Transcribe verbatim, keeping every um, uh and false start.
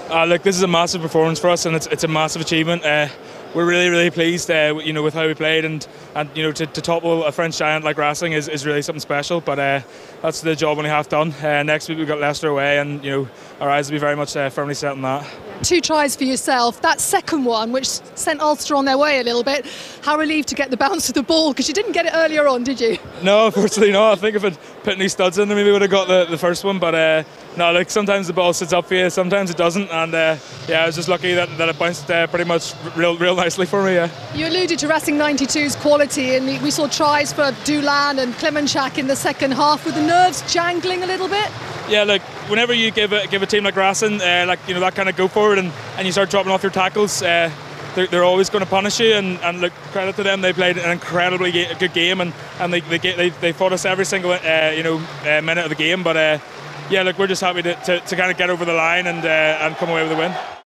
Uh, look, this is a massive performance for us, and it's, it's a massive achievement. Uh, we're really, really pleased, uh, you know, with how we played, and, and you know, to, to topple a French giant like Racing is, is really something special. But uh, that's the job only half done. Uh, next week we've got Leicester away, and you know, our eyes will be very much uh, firmly set on that. Two tries for yourself. That second one, which sent Ulster on their way a little bit. How relieved to get the bounce of the ball, because you didn't get it earlier on, did you? No, unfortunately not. I think if I'd put any studs in there, maybe would have got the, the first one. But uh, no, like sometimes the ball sits up for you, sometimes it doesn't. And uh, yeah, I was just lucky that, that it bounced uh, pretty much real, real nicely for me. Yeah. You alluded to Racing ninety-two's quality, and we saw tries for Doolan and Klemenchak in the second half. Were the nerves jangling a little bit? Yeah, like whenever you give a give a team like Racing, uh, like you know that kind of go forward, and, and you start dropping off your tackles, uh, they're, they're always going to punish you. And, and look, credit to them, they played an incredibly ga- good game, and, and they, they they they fought us every single uh, you know uh, minute of the game. But uh, yeah, look, we're just happy to, to, to kind of get over the line and uh, and come away with a win.